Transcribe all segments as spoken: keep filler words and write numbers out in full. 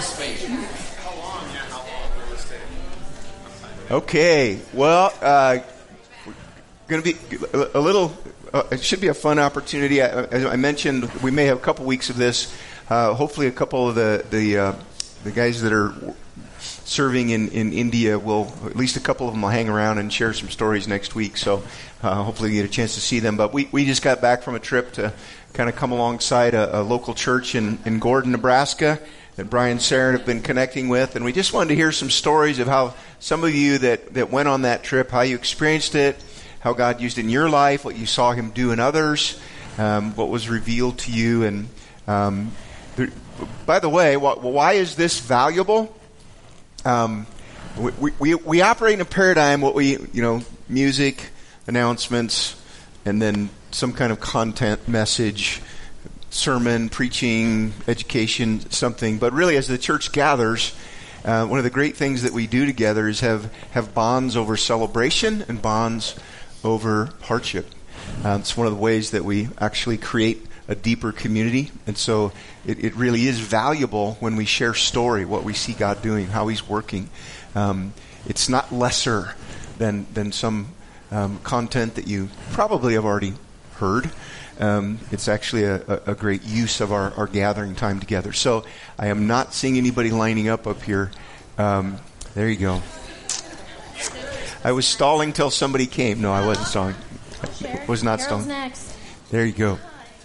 Okay, well, uh, we're going to be a little, uh, it should be a fun opportunity. I, as I mentioned, we may have a couple weeks of this. Uh, hopefully a couple of the the, uh, the guys that are serving in, in India will, at least a couple of them will hang around and share some stories next week. So uh, hopefully you get a chance to see them. But we, we just got back from a trip to kind of come alongside a, a local church in, in Gordon, Nebraska, that Brian and Sarah have been connecting with. And we just wanted to hear some stories of how some of you that, that went on that trip, how you experienced it, how God used it in your life, what you saw him do in others, um, what was revealed to you. And um, there, by the way, wh- why is this valuable? Um, we, we, we operate in a paradigm, what we, you know, music, announcements, and then some kind of content, message, sermon, preaching, education, something. But really, as the church gathers, uh, one of the great things that we do together is have, have bonds over celebration and bonds over hardship. Um, it's one of the ways that we actually create a deeper community. And so it, it really is valuable when we share story, what we see God doing, how he's working. Um, it's not lesser than, than some um, content that you probably have already heard. Um, it's actually a, a, a great use of our, our gathering time together. So I am not seeing anybody lining up up here. Um, there you go. I was stalling till somebody came. No, I wasn't stalling. I was not Carol's stalling. Next. There you go.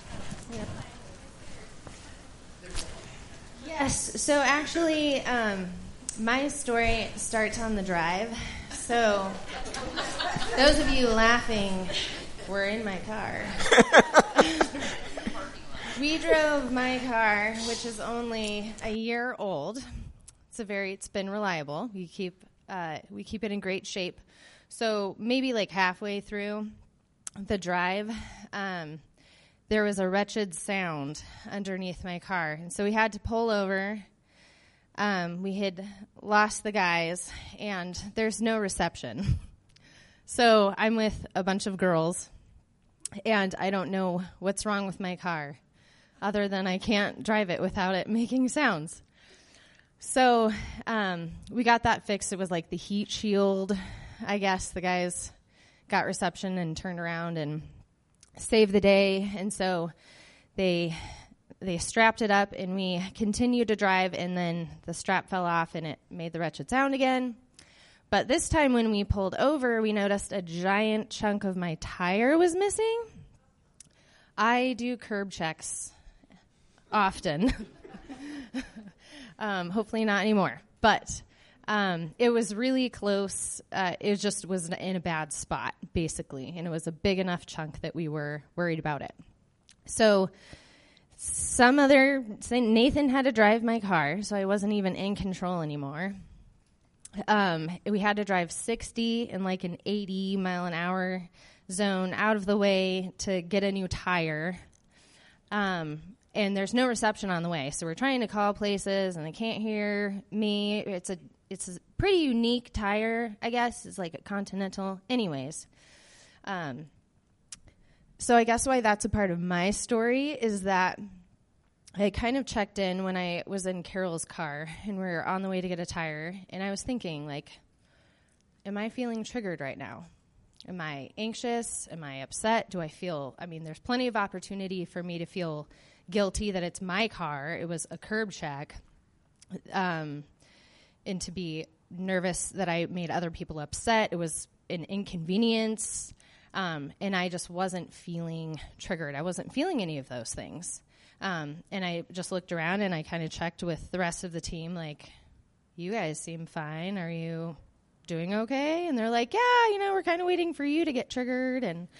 Yes, so actually, um, my story starts on the drive. So those of you laughing were in my car. We drove my car, which is only a year old. It's a very, it's been reliable. We keep, uh, we keep it in great shape. So maybe like halfway through the drive, um, there was a wretched sound underneath my car. And so we had to pull over. Um, we had lost the guys, and there's no reception. So I'm with a bunch of girls, and I don't know what's wrong with my car, other than I can't drive it without it making sounds. So um, we got that fixed. It was like the heat shield. I guess the guys got reception and turned around and saved the day. And so they they strapped it up, and we continued to drive, and then the strap fell off, and it made the wretched sound again. But this time when we pulled over, we noticed a giant chunk of my tire was missing. I do curb checks often. um, hopefully not anymore. But um, it was really close. Uh, it just was in a bad spot, basically. And it was a big enough chunk that we were worried about it. So some other, Nathan had to drive my car, so I wasn't even in control anymore. Um, we had to drive sixty in like an eighty mile an hour zone out of the way to get a new tire. Um, and there's no reception on the way. So we're trying to call places, and they can't hear me. It's a, it's a pretty unique tire, I guess. It's like a Continental. Anyways. Um, so I guess why that's a part of my story is that I kind of checked in when I was in Carol's car, and we were on the way to get a tire, and I was thinking, like, am I feeling triggered right now? Am I anxious? Am I upset? Do I feel, I mean, there's plenty of opportunity for me to feel guilty that it's my car. It was a curb check, um, and to be nervous that I made other people upset. It was an inconvenience, um, and I just wasn't feeling triggered. I wasn't feeling any of those things. Um, and I just looked around, and I kind of checked with the rest of the team, like, you guys seem fine. Are you doing okay? And they're like, yeah, you know, we're kind of waiting for you to get triggered. And,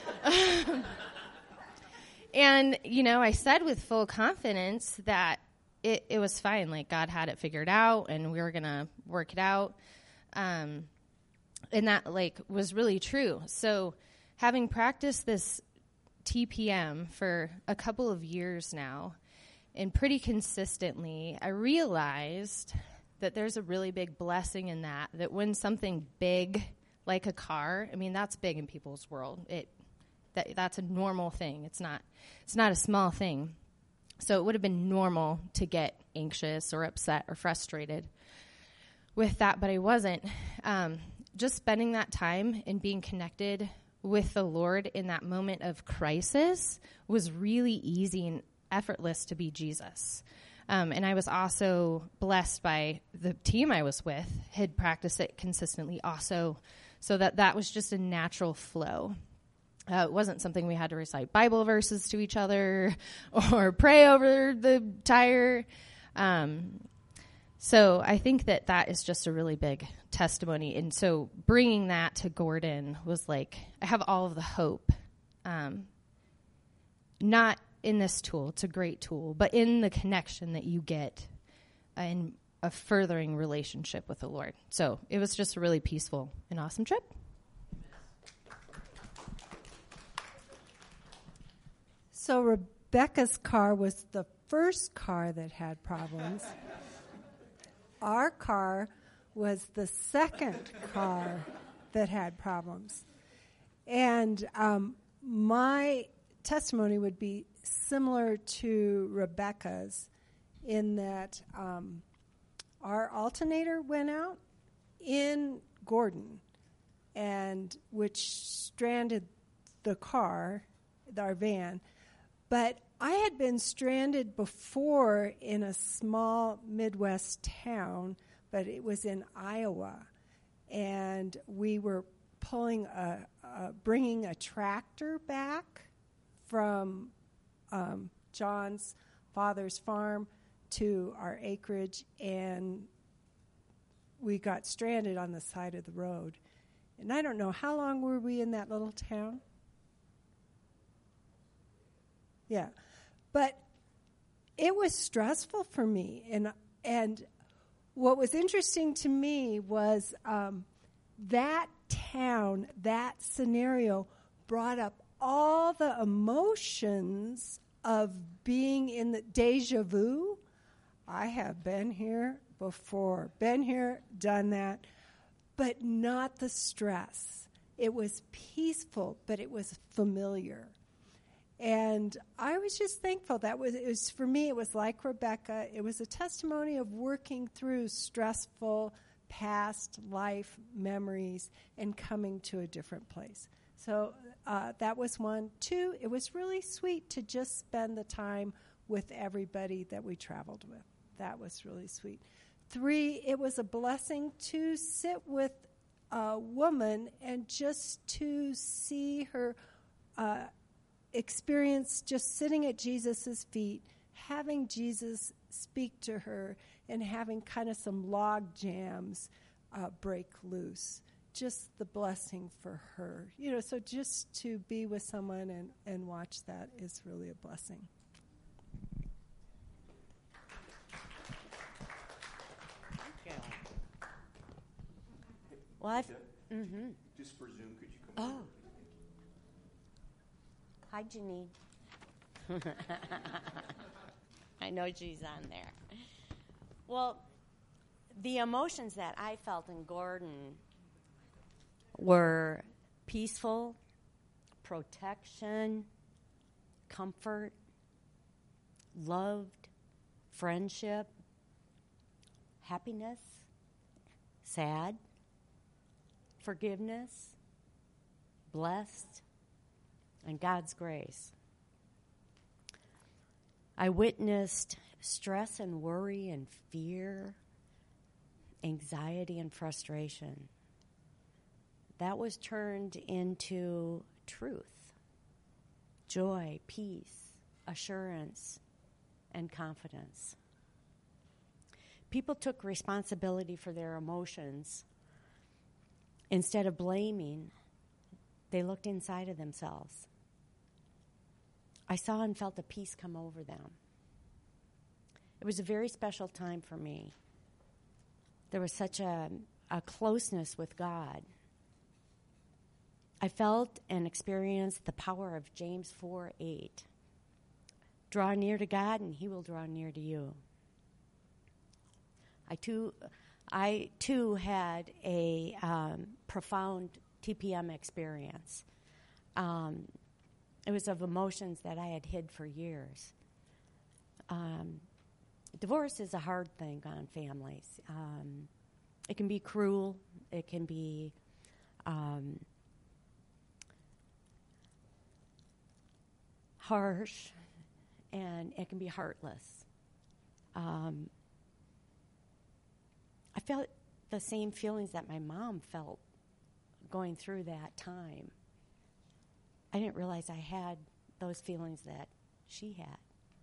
and, you know, I said with full confidence that it, it was fine. Like, God had it figured out, and we were going to work it out. Um, and that, like, was really true. So having practiced this T P M for a couple of years now, and pretty consistently, I realized that there's a really big blessing in that, that when something big, like a car, I mean, that's big in people's world. It that that's a normal thing. It's not it's not a small thing. So it would have been normal to get anxious or upset or frustrated with that, but I wasn't. Um, just spending that time and being connected with the Lord in that moment of crisis was really easy and effortless to be Jesus. Um, and I was also blessed by the team I was with, had practiced it consistently also, so that that was just a natural flow. Uh, it wasn't something we had to recite Bible verses to each other or pray over the tire. Um, so I think that that is just a really big testimony. And so bringing that to Gordon was like, I have all of the hope, um, not in this tool, it's a great tool, but in the connection that you get in a furthering relationship with the Lord. So it was just a really peaceful and awesome trip. So Rebecca's car was the first car that had problems. Our car was the second car that had problems. And um, my testimony would be similar to Rebecca's in that um, our alternator went out in Gordon, and which stranded the car, our van. But I had been stranded before in a small Midwest town, but it was in Iowa, and we were pulling a, a bringing a tractor back from um, John's father's farm to our acreage, and we got stranded on the side of the road. And I don't know, how long were we in that little town? Yeah. But it was stressful for me. And and what was interesting to me was um, that town, that scenario brought up all the emotions of being in the deja vu. I have been here before, been here, done that, but not the stress. It was peaceful, but it was familiar. And I was just thankful. That was, it was, for me, it was like Rebecca. It was a testimony of working through stressful past life memories and coming to a different place. So uh, that was one. Two, it was really sweet to just spend the time with everybody that we traveled with. That was really sweet. Three, it was a blessing to sit with a woman and just to see her uh, experience just sitting at Jesus' feet, having Jesus speak to her, and having kind of some log jams uh, break loose. Just the blessing for her. You know, so just to be with someone and, and watch that is really a blessing. Thank you. Well, I've, mm-hmm. Just for Zoom, could you come over? Oh. Hi, Janine. I know she's on there. Well, the emotions that I felt in Gordon were peaceful, protection, comfort, loved, friendship, happiness, sad, forgiveness, blessed, and God's grace. I witnessed stress and worry and fear, anxiety and frustration. That was turned into truth, joy, peace, assurance, and confidence. People took responsibility for their emotions. Instead of blaming, they looked inside of themselves. I saw and felt a peace come over them. It was a very special time for me. There was such a, a closeness with God. I felt and experienced the power of James four eight. Draw near to God, and He will draw near to you. I too, I too had a um, profound T P M experience. Um, it was of emotions that I had hid for years. Um, divorce is a hard thing on families. Um, it can be cruel. It can be um, harsh, and it can be heartless. Um, I felt the same feelings that my mom felt going through that time. I didn't realize I had those feelings that she had.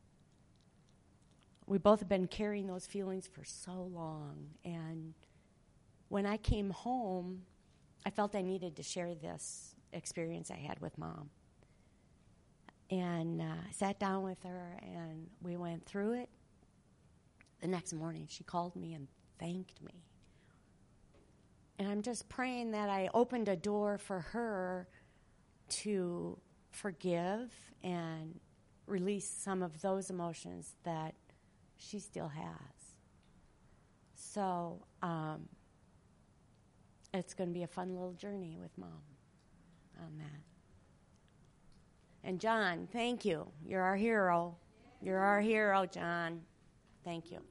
We both have been carrying those feelings for so long. And when I came home, I felt I needed to share this experience I had with Mom. And uh, I sat down with her, and we went through it. The next morning, she called me and thanked me. And I'm just praying that I opened a door for her to forgive and release some of those emotions that she still has. So um, it's going to be a fun little journey with Mom on that. And John, thank you. You're our hero. You're our hero, John. Thank you.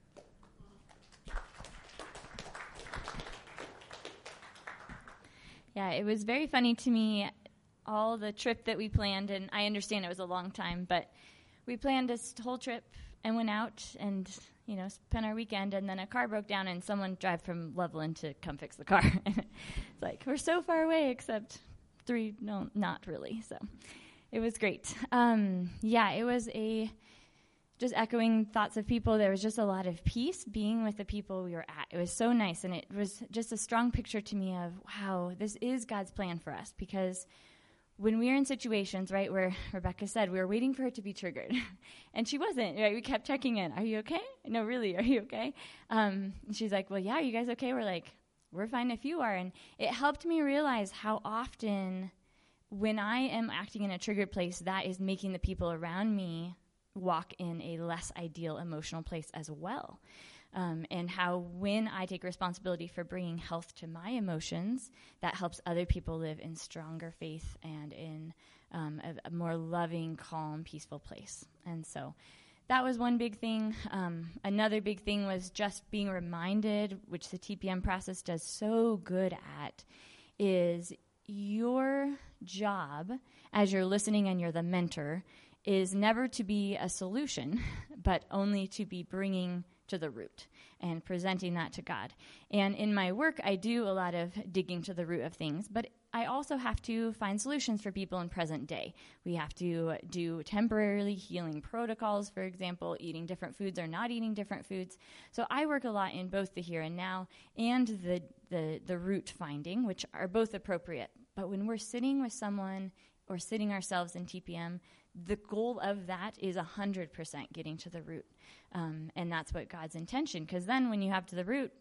Yeah, it was very funny to me, all the trip that we planned, and I understand it was a long time, but we planned this whole trip and went out and, you know, spent our weekend, and then a car broke down and someone drive from Loveland to come fix the car. It's like, we're so far away, except three, no, not really, so it was great. Um, yeah, it was a... Just echoing thoughts of people, there was just a lot of peace being with the people we were at. It was so nice, and it was just a strong picture to me of, wow, this is God's plan for us, because when we are in situations, right, where Rebecca said we were waiting for her to be triggered, and she wasn't, right? We kept checking in. Are you okay? No, really, are you okay? Um, and she's like, well, yeah, are you guys okay? We're like, we're fine if you are. And it helped me realize how often when I am acting in a triggered place, that is making the people around me walk in a less ideal emotional place as well. Um, and how when I take responsibility for bringing health to my emotions, that helps other people live in stronger faith and in um, a, a more loving, calm, peaceful place. And so that was one big thing. Um, another big thing was just being reminded, which the T P M process does so good at, is your job as you're listening and you're the mentor is never to be a solution, but only to be bringing to the root and presenting that to God. And in my work, I do a lot of digging to the root of things, but I also have to find solutions for people in present day. We have to do temporarily healing protocols, for example, eating different foods or not eating different foods. So I work a lot in both the here and now and the, the, the root finding, which are both appropriate. But when we're sitting with someone or sitting ourselves in T P M, the goal of that is one hundred percent getting to the root. Um, and that's what God's intention, because then when you have to the root,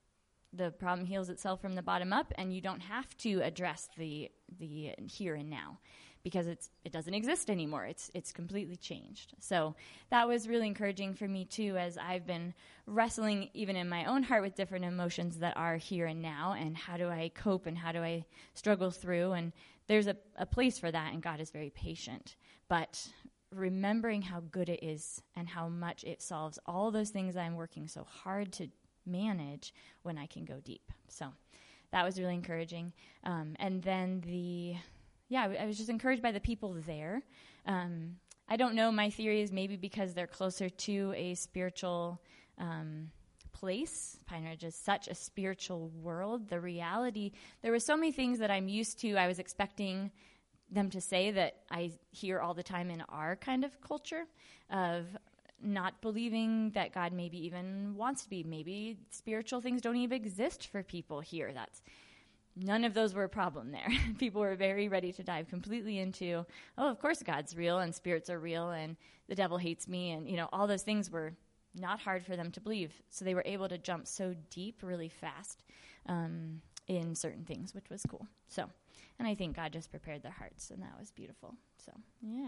the problem heals itself from the bottom up, and you don't have to address the the here and now, because it's it doesn't exist anymore. It's it's completely changed. So that was really encouraging for me too, as I've been wrestling even in my own heart with different emotions that are here and now, and how do I cope and how do I struggle through. And there's a, a place for that, and God is very patient. But remembering how good it is and how much it solves all those things I'm working so hard to manage when I can go deep. So that was really encouraging. Um, and then the, yeah, I was just encouraged by the people there. Um, I don't know, my theory is maybe because they're closer to a spiritual um, place. Pine Ridge is such a spiritual world. The reality, there were so many things that I'm used to, I was expecting them to say that I hear all the time in our kind of culture of not believing that God maybe even wants to be. Maybe spiritual things don't even exist for people here. That's none of those were a problem there. People were very ready to dive completely into, oh, of course God's real and spirits are real and the devil hates me, and you know, all those things were not hard for them to believe. So they were able to jump so deep really fast um, in certain things, which was cool. So, and I think God just prepared their hearts, and that was beautiful. So, yeah.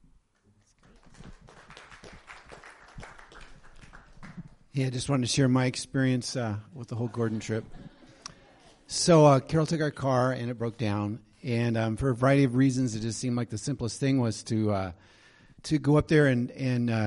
Yeah, I just wanted to share my experience uh, with the whole Gordon trip. So uh, Carol took our car, and it broke down. And um, for a variety of reasons, it just seemed like the simplest thing was to uh, to go up there and, and uh,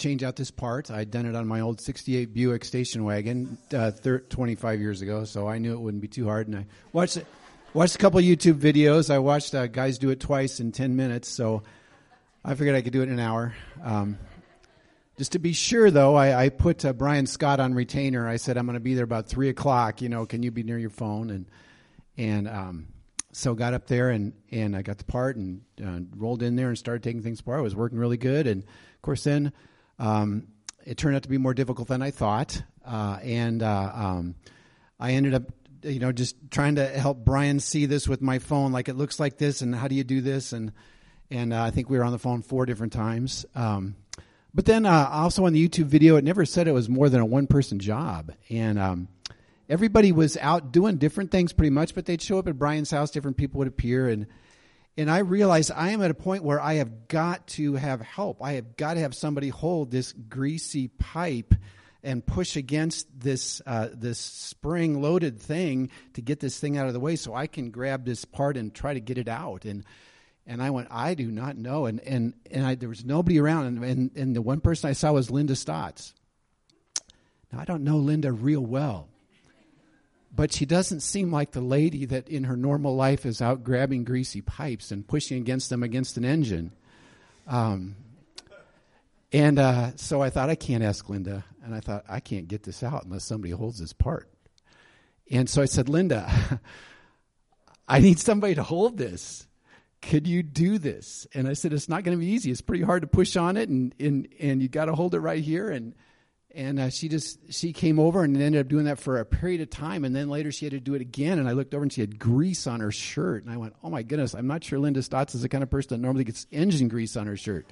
change out this part. I'd done it on my old sixty-eight Buick station wagon uh, thir- twenty-five years ago, so I knew it wouldn't be too hard. And I watched it, watched a couple of YouTube videos. I watched uh, guys do it twice in ten minutes, so I figured I could do it in an hour. Um, just to be sure, though, I, I put uh, Brian Scott on retainer. I said, I'm going to be there about three o'clock. You know, can you be near your phone? And and um, so got up there, and, and I got the part and uh, rolled in there and started taking things apart. It was working really good. And, of course, then um, it turned out to be more difficult than I thought. Uh, and uh, um, I ended up, you know, just trying to help Brian see this with my phone, like it looks like this, and how do you do this? And and uh, I think we were on the phone four different times. Um, but then uh, also on the YouTube video, it never said it was more than a one-person job. And um, everybody was out doing different things pretty much, but they'd show up at Brian's house, different people would appear, and and I realized I am at a point where I have got to have help. I have got to have somebody hold this greasy pipe and push against this uh, this spring-loaded thing to get this thing out of the way so I can grab this part and try to get it out. And and I went, I do not know. And and, and I, there was nobody around, and, and, and the one person I saw was Linda Stotts. Now, I don't know Linda real well, but she doesn't seem like the lady that in her normal life is out grabbing greasy pipes and pushing against them against an engine. Um, and uh, so I thought, I can't ask Linda. And I thought, I can't get this out unless somebody holds this part. And so I said, Linda, I need somebody to hold this. Could you do this? And I said, it's not going to be easy. It's pretty hard to push on it, and and, and you got to hold it right here. And And uh, she just, she came over and ended up doing that for a period of time. And then later she had to do it again. And I looked over and she had grease on her shirt. And I went, oh my goodness, I'm not sure Linda Stotts is the kind of person that normally gets engine grease on her shirt.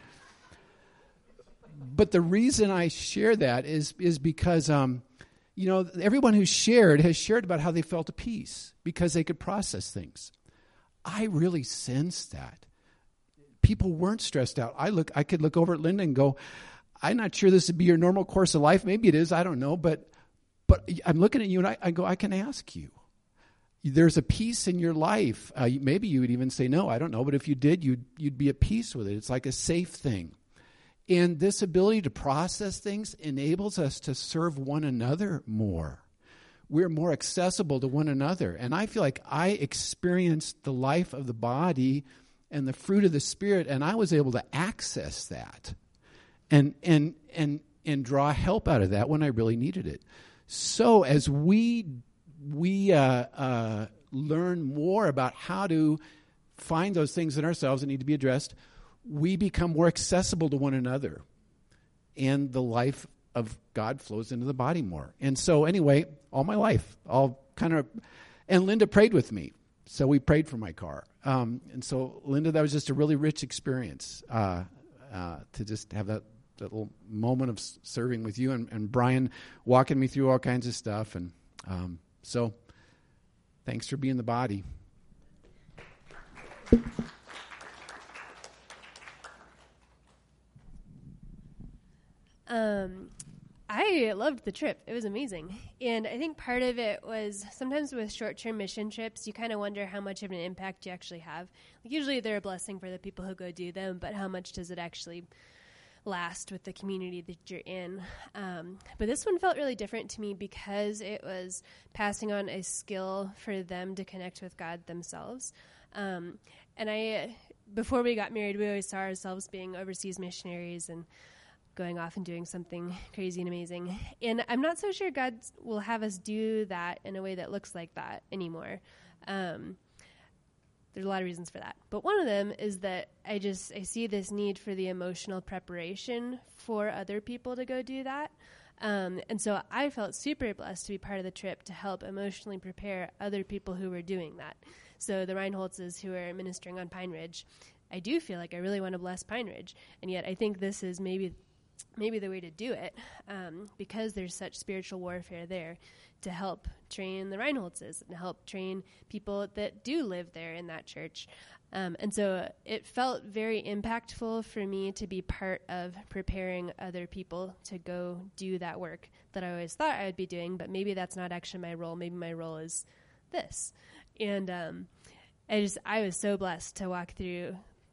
But the reason I share that is, is because, um, you know, everyone who shared has shared about how they felt at peace because they could process things. I really sensed that. People weren't stressed out. I look, I could look over at Linda and go, I'm not sure this would be your normal course of life. Maybe it is. I don't know. But but I'm looking at you and I, I go, I can ask you. There's a peace in your life. Uh, maybe you would even say no. I don't know. But if you did, you'd, you'd be at peace with it. It's like a safe thing. And this ability to process things enables us to serve one another more. We're more accessible to one another. And I feel like I experienced the life of the body and the fruit of the Spirit, and I was able to access that. And and and and draw help out of that when I really needed it. So as we we uh, uh, learn more about how to find those things in ourselves that need to be addressed, we become more accessible to one another, and the life of God flows into the body more. And so anyway, all my life, all kind of, and Linda prayed with me, so we prayed for my car. Um, and so Linda, that was just a really rich experience uh, uh, to just have that. That little moment of serving with you, and, and Brian walking me through all kinds of stuff. And um, so thanks for being the body. Um, I loved the trip. It was amazing. And I think part of it was sometimes with short-term mission trips, you kind of wonder how much of an impact you actually have. Like usually they're a blessing for the people who go do them, but how much does it actually last with the community that you're in. Um, but this one felt really different to me because it was passing on a skill for them to connect with God themselves. Um, and I, before we got married, we always saw ourselves being overseas missionaries and going off and doing something crazy and amazing. And I'm not so sure God will have us do that in a way that looks like that anymore. Um, There's a lot of reasons for that. But one of them is that I just, I see this need for the emotional preparation for other people to go do that. Um, and so I felt super blessed to be part of the trip to help emotionally prepare other people who were doing that. So the Reinholdses who are ministering on Pine Ridge, I do feel like I really want to bless Pine Ridge. And yet I think this is maybe maybe the way to do it um, because there's such spiritual warfare there to help train the Reinholdses and help train people that do live there in that church. Um, and so it felt very impactful for me to be part of preparing other people to go do that work that I always thought I would be doing, but maybe that's not actually my role. Maybe my role is this. And um, I just, I was so blessed to walk through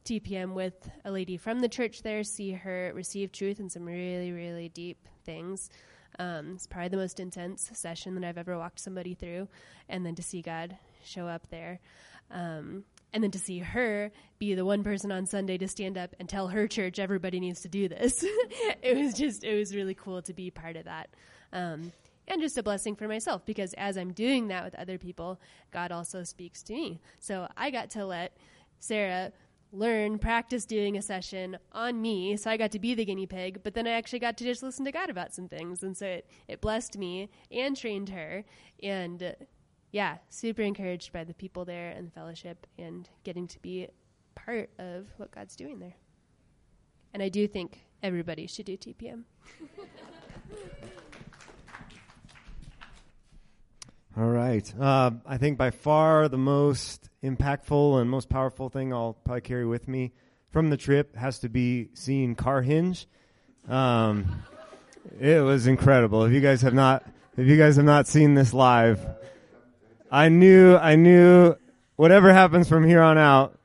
T P M with a lady from the church there, see her receive truth in some really, really deep things. Um, it's probably the most intense session that I've ever walked somebody through. And then to see God show up there. Um, and then to see her be the one person on Sunday to stand up and tell her church everybody needs to do this. It was just, it was really cool to be part of that. Um, and just a blessing for myself, because as I'm doing that with other people, God also speaks to me. So I got to let Sarah learn, practice doing a session on me. So I got to be the guinea pig, but then I actually got to just listen to God about some things. And so it, it blessed me and trained her. And uh, yeah, super encouraged by the people there and the fellowship and getting to be part of what God's doing there. And I do think everybody should do T P M. All right. Uh, I think by far the most impactful and most powerful thing I'll probably carry with me from the trip has to be seeing Carhenge. Um, it was incredible. If you guys have not, if you guys have not seen this live, I knew, I knew whatever happens from here on out,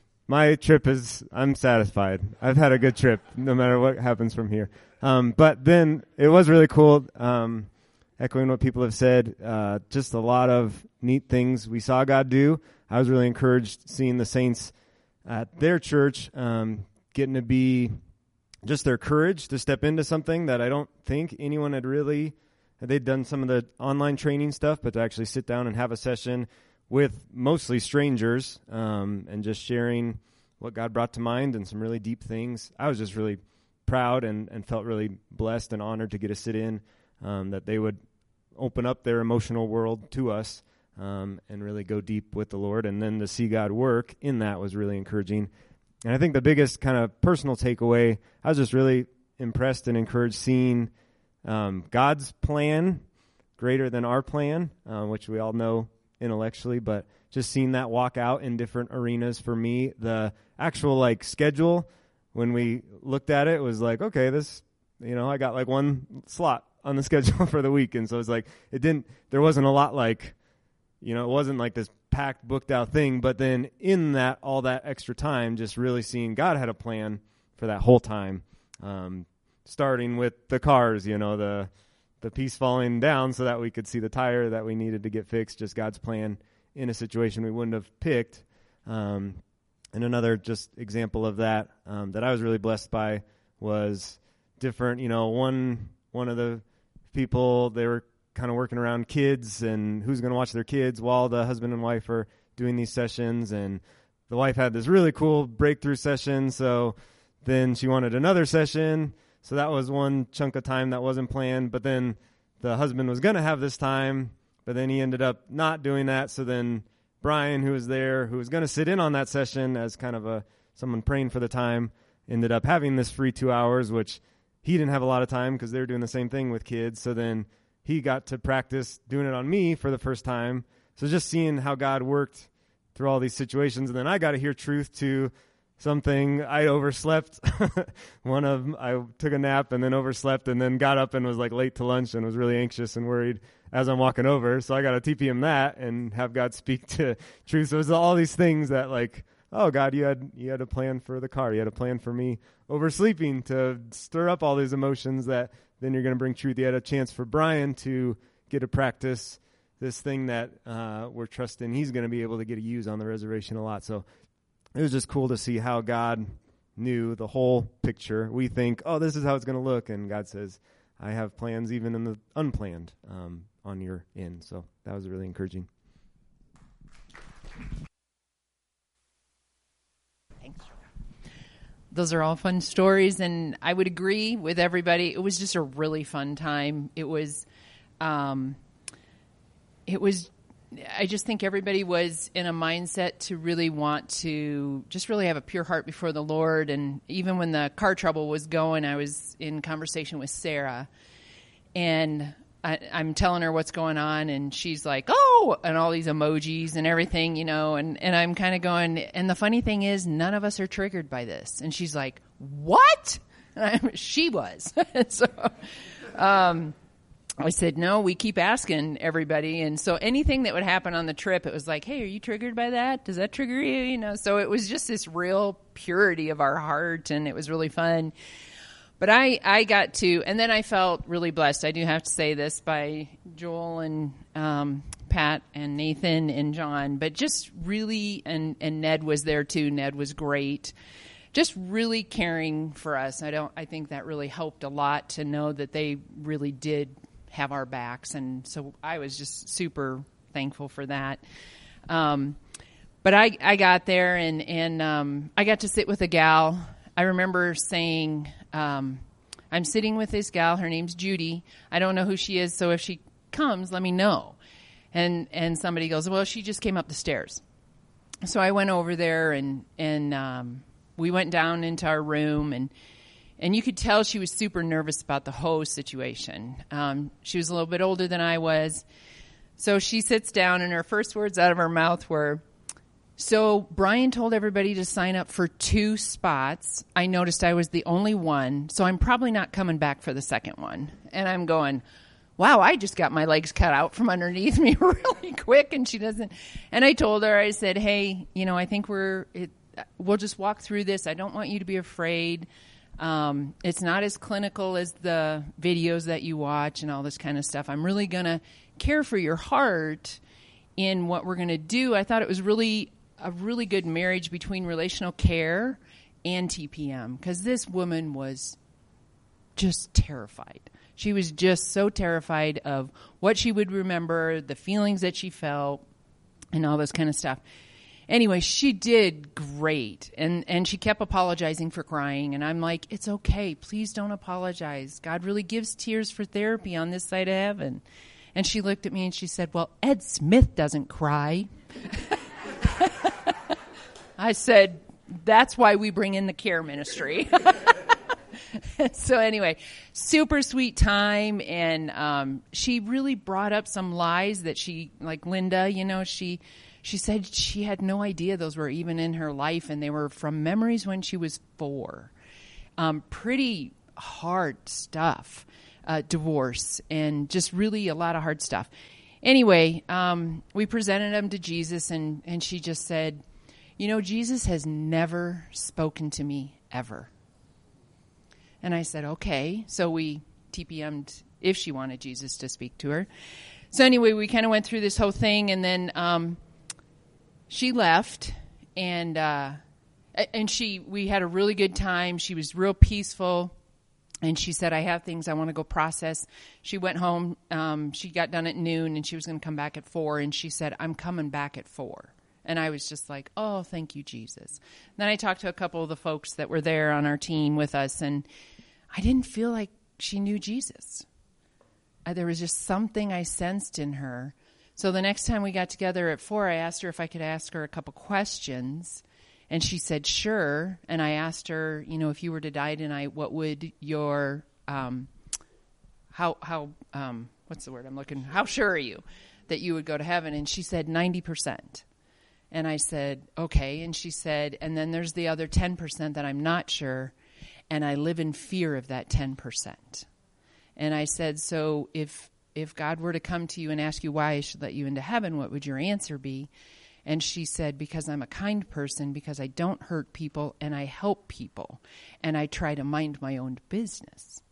my trip is, I'm satisfied. I've had a good trip no matter what happens from here. Um, but then it was really cool. Um, Echoing what people have said, uh, just a lot of neat things we saw God do. I was really encouraged seeing the saints at their church um, getting to be just their courage to step into something that I don't think anyone had really, they'd done some of the online training stuff, but to actually sit down and have a session with mostly strangers um, and just sharing what God brought to mind and some really deep things. I was just really proud and, and felt really blessed and honored to get to sit in. Um, that they would open up their emotional world to us um, and really go deep with the Lord. And then to see God work in that was really encouraging. And I think the biggest kind of personal takeaway, I was just really impressed and encouraged seeing um, God's plan greater than our plan, uh, which we all know intellectually, but just seeing that walk out in different arenas for me. The actual like schedule, when we looked at it, was like, okay, this, you know, I got like one slot on the schedule for the week. And so it's like, it didn't, there wasn't a lot like, you know, it wasn't like this packed, booked out thing. But then in that, all that extra time, just really seeing God had a plan for that whole time. Um, starting with the cars, you know, the, the piece falling down so that we could see the tire that we needed to get fixed, just God's plan in a situation we wouldn't have picked. Um, and another just example of that, um, that I was really blessed by was different, you know, one, one of the people, they were kind of working around kids and who's going to watch their kids while the husband and wife are doing these sessions. And the wife had this really cool breakthrough session. So then she wanted another session. So that was one chunk of time that wasn't planned. But then the husband was going to have this time, but then he ended up not doing that. So then Brian, who was there, who was going to sit in on that session as kind of a someone praying for the time, ended up having this free two hours, which he didn't have a lot of time because they were doing the same thing with kids. So then he got to practice doing it on me for the first time. So just seeing how God worked through all these situations. And then I got to hear truth to something. I overslept. One of I took a nap and then overslept and then got up and was like late to lunch and was really anxious and worried as I'm walking over. So I got to T P M that and have God speak to truth. So it was all these things that like, oh, God, you had you had a plan for the car. You had a plan for me oversleeping to stir up all these emotions that then you're going to bring truth. You had a chance for Brian to get to practice this thing that uh, we're trusting he's going to be able to get to use on the reservation a lot. So it was just cool to see how God knew the whole picture. We think, oh, this is how it's going to look. And God says, I have plans even in the unplanned um, on your end. So that was really encouraging. Those are all fun stories, and I would agree with everybody. It was just a really fun time. It was, um, it was, I just think everybody was in a mindset to really want to just really have a pure heart before the Lord. And even when the car trouble was going, I was in conversation with Sarah, and I, I'm telling her what's going on, and she's like, oh, and all these emojis and everything, you know, and, and I'm kind of going, and the funny thing is none of us are triggered by this. And she's like, what? And I, she was. so, um, I said, no, we keep asking everybody. And so anything that would happen on the trip, it was like, hey, are you triggered by that? Does that trigger you? You know, so it was just this real purity of our heart, and it was really fun. But I, I got to, and then I felt really blessed. I do have to say this by Joel and um, Pat and Nathan and John, but just really, and, and Ned was there too. Ned was great. Just really caring for us. I don't, I think that really helped a lot to know that they really did have our backs, and so I was just super thankful for that. Um, but I, I got there, and and um, I got to sit with a gal. I remember saying, um, "I'm sitting with this gal. Her name's Judy. I don't know who she is, so if she comes, let me know." And and somebody goes, "Well, she just came up the stairs." So I went over there, and and um, we went down into our room, and. And you could tell she was super nervous about the whole situation. Um, she was a little bit older than I was. So she sits down, and her first words out of her mouth were, so Brian told everybody to sign up for two spots. I noticed I was the only one, so I'm probably not coming back for the second one. And I'm going, wow, I just got my legs cut out from underneath me really quick. And she doesn't. And I told her, I said, hey, you know, I think we're, it, we'll just walk through this. I don't want you to be afraid. Um, it's not as clinical as the videos that you watch and all this kind of stuff. I'm really going to care for your heart in what we're going to do. I thought it was really a really good marriage between relational care and T P M, because this woman was just terrified. She was just so terrified of what she would remember, the feelings that she felt, and all this kind of stuff. Anyway, she did great, and, and she kept apologizing for crying, and I'm like, it's okay. Please don't apologize. God really gives tears for therapy on this side of heaven. And she looked at me, and she said, well, Ed Smith doesn't cry. I said, that's why we bring in the care ministry. So anyway, super sweet time, and um, she really brought up some lies that she, like Linda, you know, she... She said she had no idea those were even in her life, and they were from memories when she was four. Um, pretty hard stuff, uh, divorce, and just really a lot of hard stuff. Anyway, um, we presented them to Jesus, and, and she just said, you know, Jesus has never spoken to me ever. And I said, okay. So we T P M'd if she wanted Jesus to speak to her. So anyway, we kind of went through this whole thing, and then... Um, She left, and uh, and she we had a really good time. She was real peaceful, and she said, I have things I want to go process. She went home. Um, she got done at noon, and she was going to come back at four, and she said, I'm coming back at four. And I was just like, oh, thank you, Jesus. Then I talked to a couple of the folks that were there on our team with us, and I didn't feel like she knew Jesus. Uh, there was just something I sensed in her. So the next time we got together at four, I asked her if I could ask her a couple questions, and she said, sure. And I asked her, you know, if you were to die tonight, what would your, um, how, how, um, what's the word I'm looking, how sure are you that you would go to heaven? And she said ninety percent. And I said, okay. And she said, and then there's the other ten percent that I'm not sure, and I live in fear of that ten percent. And I said, so if, If God were to come to you and ask you why I should let you into heaven, what would your answer be? And she said, because I'm a kind person, because I don't hurt people, and I help people, and I try to mind my own business.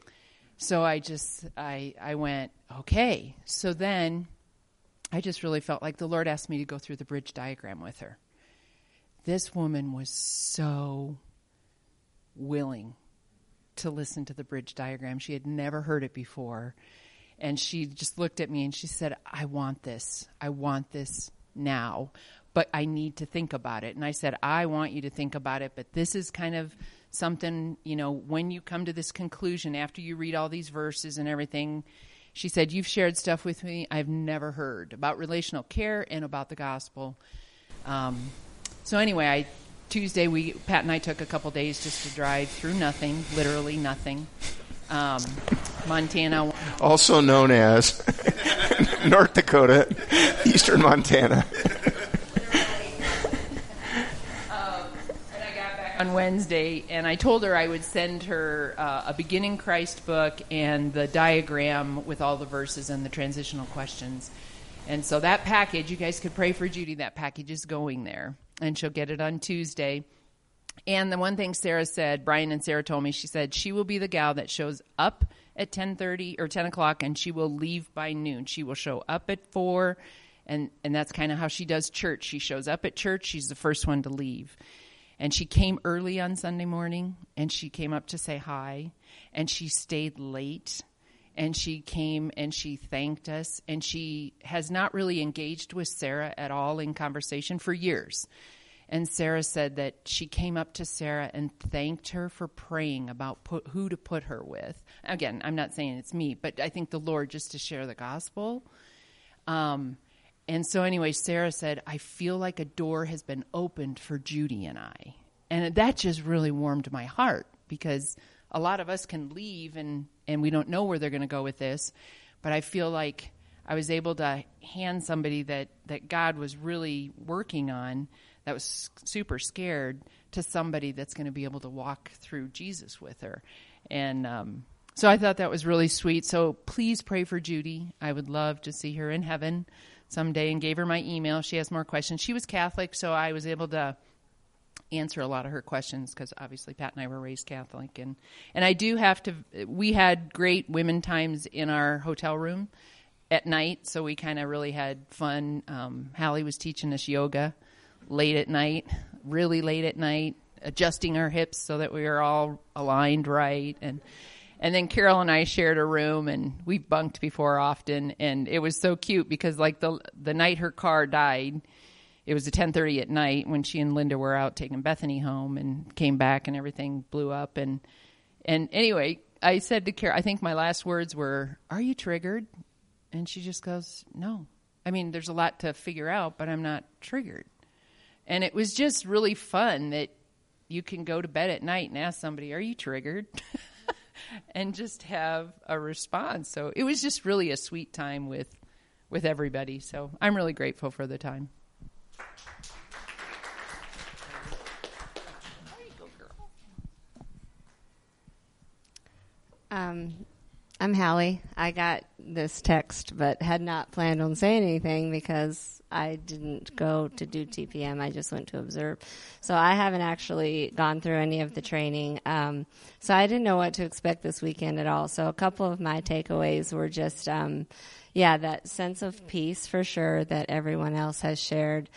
So I just, I, I went, okay. So then I just really felt like the Lord asked me to go through the bridge diagram with her. This woman was so willing to listen to the bridge diagram. She had never heard it before. And she just looked at me and she said, I want this. I want this now, but I need to think about it. And I said, I want you to think about it, but this is kind of something, you know, when you come to this conclusion after you read all these verses and everything, she said, you've shared stuff with me I've never heard about relational care and about the gospel. Um, so anyway, I Tuesday, we Pat and I took a couple days just to drive through nothing, literally nothing. Um, Montana. Also known as North Dakota, Eastern Montana. um, and I got back on Wednesday, and I told her I would send her uh, a Beginning Christ book and the diagram with all the verses and the transitional questions. And so that package, you guys could pray for Judy, that package is going there, and she'll get it on Tuesday. And the one thing Sarah said, Brian and Sarah told me, she said she will be the gal that shows up at ten thirty or ten o'clock, and she will leave by noon. She will show up at four, and, and that's kind of how she does church. She shows up at church. She's the first one to leave. And she came early on Sunday morning, and she came up to say hi, and she stayed late. And she came and she thanked us, and she has not really engaged with Sarah at all in conversation for years. And Sarah said that she came up to Sarah and thanked her for praying about put, who to put her with. Again, I'm not saying it's me, but I think the Lord just to share the gospel. Um, and so anyway, Sarah said, I feel like a door has been opened for Judy and I. And that just really warmed my heart, because a lot of us can leave and, and we don't know where they're going to go with this. But I feel like I was able to hand somebody that, that God was really working on, that was super scared, to somebody that's going to be able to walk through Jesus with her. And um, so I thought that was really sweet. So please pray for Judy. I would love to see her in heaven someday, and gave her my email. She has more questions. She was Catholic, so I was able to answer a lot of her questions, because obviously Pat and I were raised Catholic. And, and I do have to, we had great women times in our hotel room at night, so we kind of really had fun. Um, Hallie was teaching us yoga late at night, really late at night, adjusting our hips so that we were all aligned right. And and then Carol and I shared a room, and we bunked before often, and it was so cute because like the the night her car died, it was at ten thirty at night when she and Linda were out taking Bethany home, and came back and everything blew up. And and anyway, I said to Carol, I think my last words were, "Are you triggered?" And she just goes, "No. I mean, there's a lot to figure out, but I'm not triggered." And it was just really fun that you can go to bed at night and ask somebody, "Are you triggered?" and just have a response. So it was just really a sweet time with with everybody. So I'm really grateful for the time. There you go, girl. Um, I'm Hallie. I got this text, but had not planned on saying anything because I didn't go to do T P M. I just went to observe. So I haven't actually gone through any of the training. Um, so I didn't know what to expect this weekend at all. So a couple of my takeaways were just, um, yeah, that sense of peace for sure that everyone else has shared.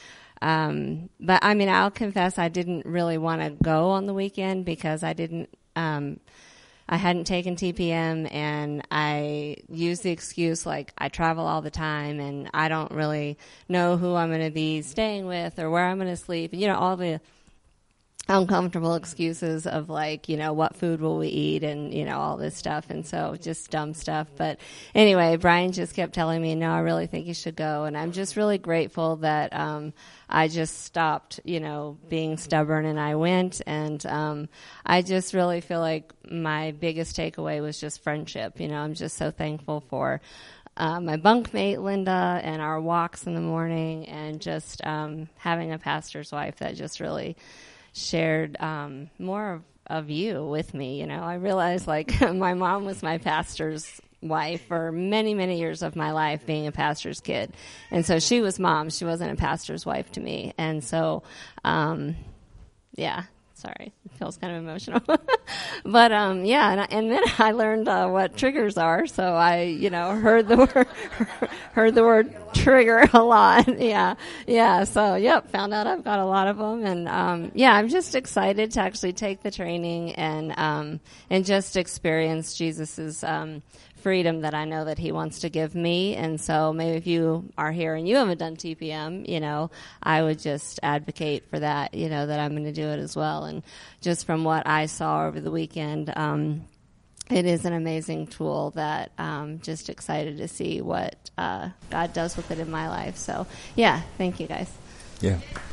Um, but I mean, I'll confess I didn't really want to go on the weekend because I didn't, um, I hadn't taken T P M, and I used the excuse like I travel all the time and I don't really know who I'm going to be staying with or where I'm going to sleep. You know, all the uncomfortable excuses of like, you know, what food will we eat and, you know, all this stuff. And so just dumb stuff. But anyway, Brian just kept telling me, no, I really think you should go. And I'm just really grateful that um, I just stopped, you know, being stubborn and I went. And um, I just really feel like my biggest takeaway was just friendship. You know, I'm just so thankful for Uh, my bunkmate, Linda, and our walks in the morning, and just um, having a pastor's wife that just really shared um, more of, of you with me. You know, I realized like my mom was my pastor's wife for many, many years of my life, being a pastor's kid. And so she was mom. She wasn't a pastor's wife to me. And so, um, yeah. Sorry, it feels kind of emotional. But, um, yeah, and, I, and then I learned uh, what triggers are. So I, you know, heard the word, heard the word trigger a lot. Yeah, yeah. So, yep, found out I've got a lot of them. And, um, yeah, I'm just excited to actually take the training and, um, and just experience Jesus's, um, freedom that I know that he wants to give me. And so maybe if you are here and you haven't done T P M, you know, I would just advocate for that, you know, that I'm going to do it as well. And just from what I saw over the weekend, um, it is an amazing tool that um just excited to see what uh, God does with it in my life. So, yeah, thank you guys. Yeah.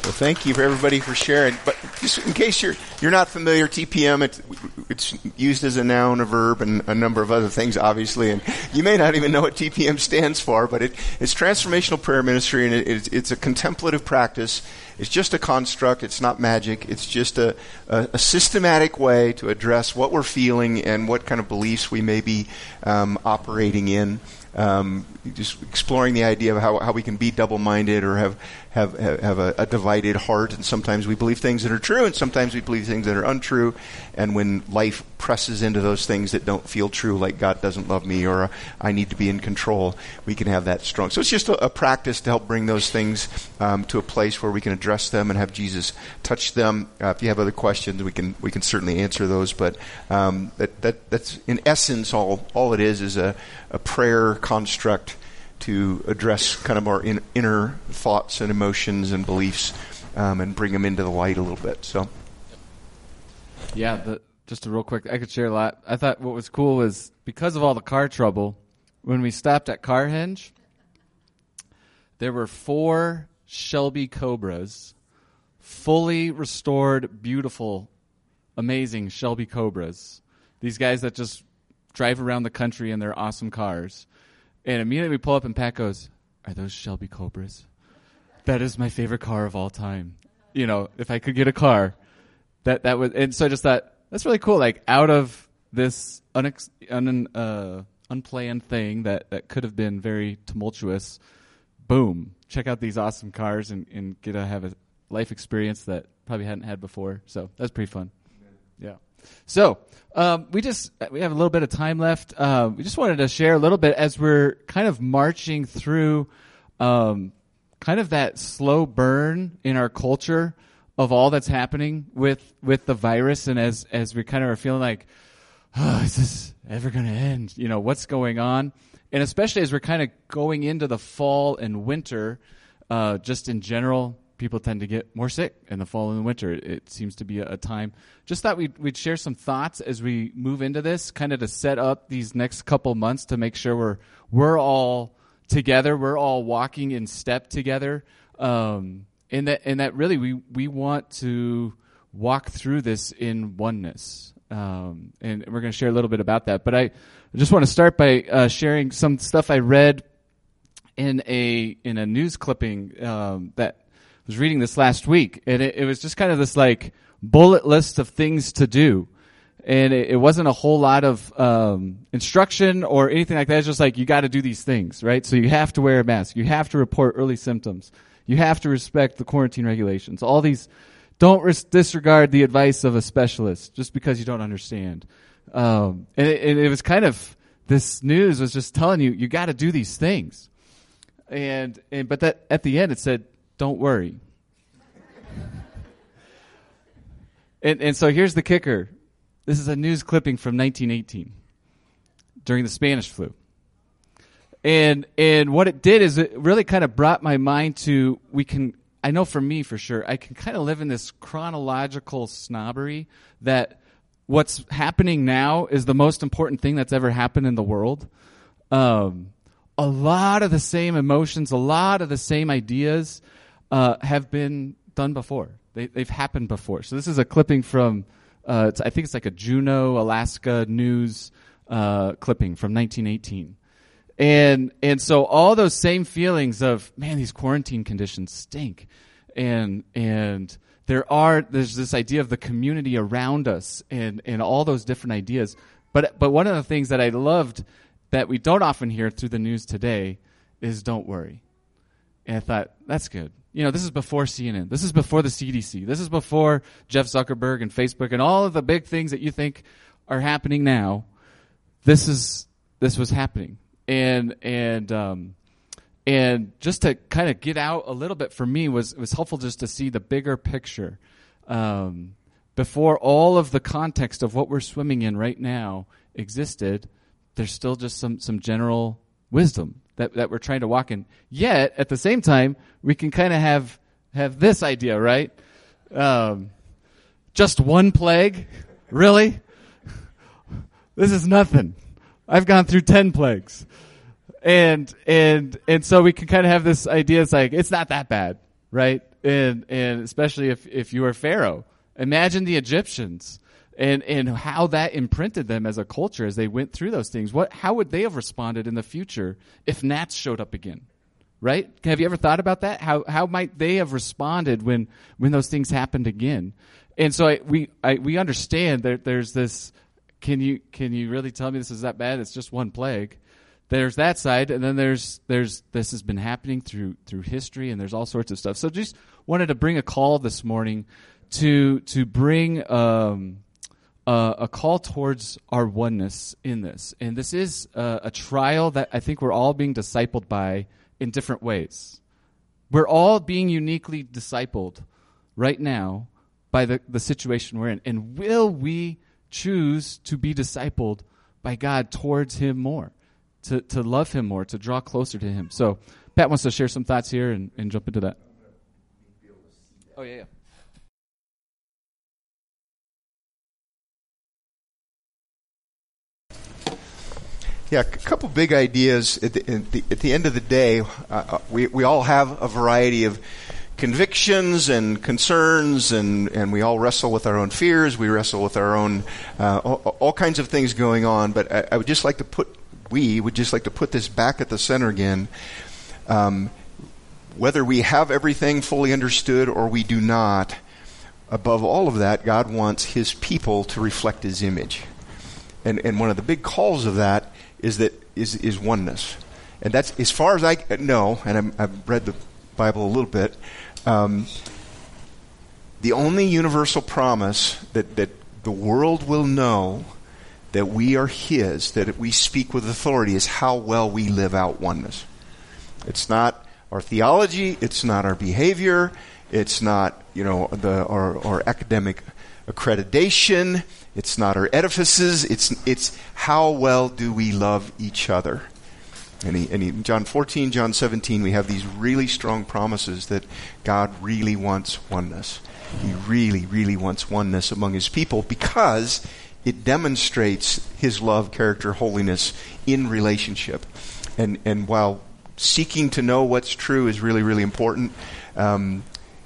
Well, thank you for everybody for sharing. But just in case you're you're not familiar, T P M it's, it's used as a noun, a verb, and a number of other things, obviously. And you may not even know what T P M stands for, but it, it's Transformational Prayer Ministry, and it, it's, it's a contemplative practice. It's just a construct. It's not magic. It's just a, a, a systematic way to address what we're feeling and what kind of beliefs we may be um, operating in. Um, just exploring the idea of how, how we can be double-minded or have have have a, a divided heart, and sometimes we believe things that are true, and sometimes we believe things that are untrue. And when life presses into those things that don't feel true, like God doesn't love me or uh, I need to be in control, we can have that strong. So it's just a, a practice to help bring those things um, to a place where we can address them and have Jesus touch them. Uh, if you have other questions, we can we can certainly answer those. But um, that that that's in essence all all it is is a a prayer construct to address kind of our in, inner thoughts and emotions and beliefs um, and bring them into the light a little bit. So, yeah, the, just a real quick, I could share a lot. I thought what was cool was because of all the car trouble, when we stopped at Carhenge, there were four Shelby Cobras, fully restored, beautiful, amazing Shelby Cobras. These guys that just drive around the country in their awesome cars. And immediately we pull up and Pat goes, "Are those Shelby Cobras? That is my favorite car of all time. You know, if I could get a car, that that would." And so I just thought, that's really cool. Like out of this unex, un, uh, unplanned thing that, that could have been very tumultuous, boom, check out these awesome cars and, and get to have a life experience that probably hadn't had before. So that's pretty fun. Yeah. So um, we just we have a little bit of time left. Uh, we just wanted to share a little bit as we're kind of marching through um, kind of that slow burn in our culture of all that's happening with, with the virus, and as as we kind of are feeling like, oh, is this ever going to end? You know, what's going on? And especially as we're kind of going into the fall and winter, uh, just in general, people tend to get more sick in the fall and the winter. It seems to be a, a time. Just thought we'd, we'd share some thoughts as we move into this, kind of to set up these next couple months to make sure we're we're all together, we're all walking in step together, um, and that and that really we we want to walk through this in oneness. Um, and we're going to share a little bit about that. But I just want to start by uh, sharing some stuff I read in a in a news clipping um, that. Was reading this last week, and it, it was just kind of this like bullet list of things to do, and it, it wasn't a whole lot of um, instruction or anything like that. It's just like you got to do these things, right? So you have to wear a mask, you have to report early symptoms, you have to respect the quarantine regulations. All these, don't ris- disregard the advice of a specialist just because you don't understand. Um, and, it, and it was kind of this news was just telling you you got to do these things, and and but that at the end it said, don't worry. and and so here's the kicker. This is a news clipping from nineteen eighteen during the Spanish flu. And and what it did is it really kind of brought my mind to, we can, I know for me for sure, I can kind of live in this chronological snobbery that what's happening now is the most important thing that's ever happened in the world. Um, a lot of the same emotions, a lot of the same ideas Uh, have been done before. They, they've happened before. So this is a clipping from, uh, it's, I think it's like a Juneau, Alaska news uh, clipping from nineteen eighteen. And and so all those same feelings of, man, these quarantine conditions stink. And and there are, there's this idea of the community around us and, and all those different ideas. But But one of the things that I loved that we don't often hear through the news today is don't worry. And I thought, that's good. You know, this is before C N N. This is before the C D C. This is before Jeff Zuckerberg and Facebook and all of the big things that you think are happening now. This is this was happening, and and um, and just to kind of get out a little bit for me was was helpful just to see the bigger picture. Um, before all of the context of what we're swimming in right now existed, there's still just some some general wisdom that, that we're trying to walk in. Yet, at the same time, we can kind of have have this idea, right? Um, just one plague? Really? This is nothing. I've gone through ten plagues. And and and so we can kind of have this idea, it's like, it's not that bad, right? and and especially if if you were Pharaoh. Imagine the Egyptians and and how that imprinted them as a culture as they went through those things. What how would they have responded in the future if gnats showed up again? Right? Have you ever thought about that? How how might they have responded when when those things happened again? And so I, we I, we understand that there's this. Can you can you really tell me this is that bad? It's just one plague. There's that side, and then there's there's this has been happening through through history, and there's all sorts of stuff. So just wanted to bring a call this morning to to bring um, uh, a call towards our oneness in this, and this is a, a trial that I think we're all being discipled by in different ways. We're all being uniquely discipled right now by the, the situation we're in. And will we choose to be discipled by God towards him more, to, to love him more, to draw closer to him? So Pat wants to share some thoughts here and, and jump into that. Oh, yeah, yeah. Yeah, a couple big ideas. At the, at the, at the end of the day, uh, we, we all have a variety of convictions and concerns, and, and we all wrestle with our own fears. We wrestle with our own, uh, all, all kinds of things going on. But I, I would just like to put, we would just like to put this back at the center again. Um, whether we have everything fully understood or we do not, above all of that, God wants his people to reflect his image. And, and one of the big calls of that is that is is oneness, and that's as far as I know. And I'm, I've read the Bible a little bit. Um, the only universal promise that that the world will know that we are His, that we speak with authority, is how well we live out oneness. It's not our theology. It's not our behavior. It's not you know the our, our academic accreditation. It's not our edifices. It's it's how well do we love each other. And, he, and he, John fourteen, John seventeen, we have these really strong promises that God really wants oneness. He really, really wants oneness among his people because it demonstrates his love, character, holiness in relationship. And and while seeking to know what's true is really, really important, um,